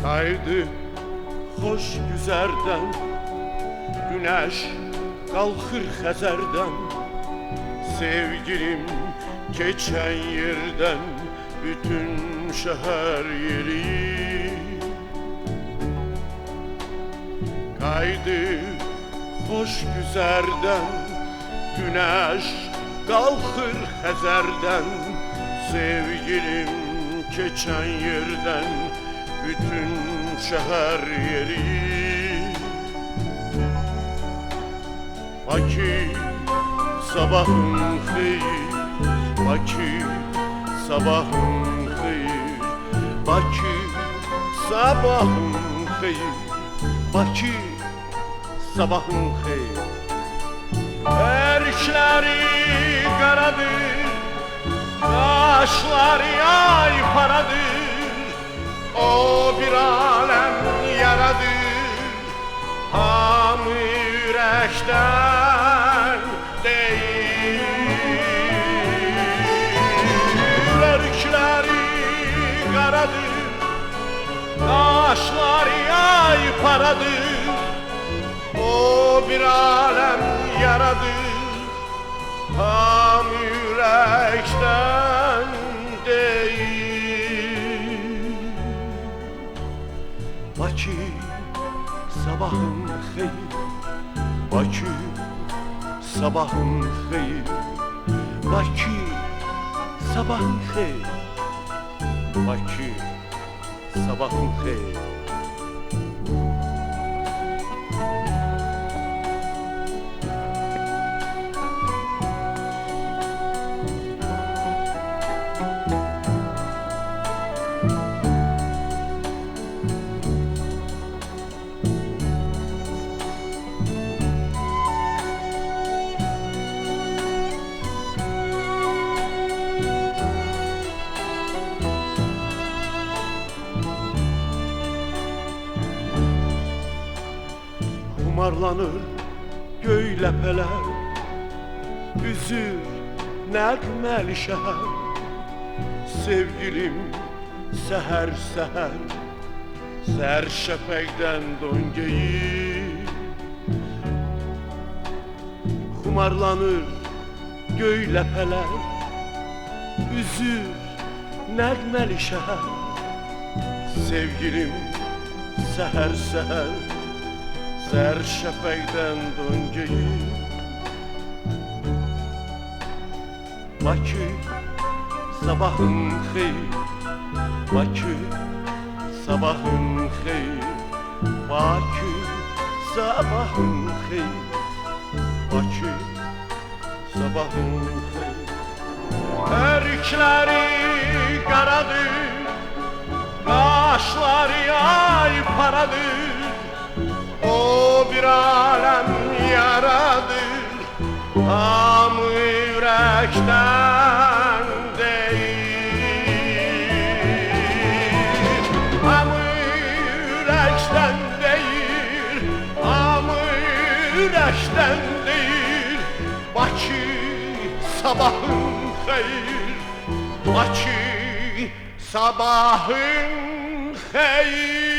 Haydi hoş güzerden, güneş kalkır Xəzərdən. Sevgilim geçen yerden, bütün şehir yeri. Haydi hoş güzerden, güneş kalkır Xəzərdən. Sevgilim geçen yerden, bütün şehir yeri. Bakı sabahın xeyir, Bakı sabahın xeyir, Bakı sabahın xeyir, Bakı sabahın xeyir. Erkleri qaradır, qaşları yay paradır. O bir alem yaradır, hamı ürəkdən deyir. Örükləri qaradır, qaşları yay paradır. O bir alem yaradır, hamı ürəkdən deyir. Bakı sabahın xeyir, Bakı sabahın xeyir, Bakı sabahın xeyir, Bakı sabahın xeyir. Kumarlanır göy ləpələr, üzür nəğməli şəhər. Sevgilim səhər səhər, səhər şəfəqdən don geyir. Kumarlanır göy ləpələr, üzür nəğməli şəhər. Sevgilim səhər səhər, səhər şəfəqdən don geyir. Bakı sabahın xeyir, Bakı sabahın xeyir, Bakı sabahın xeyir, Bakı sabahın xeyir. Erkləri qaradır, qaşları yay paradır. O bir alem yaradır, hamı ürəkdən deyir. Hamı ürəkdən deyir, hamı ürəkdən deyir. Bakı sabahın xeyir, Bakı sabahın xeyir.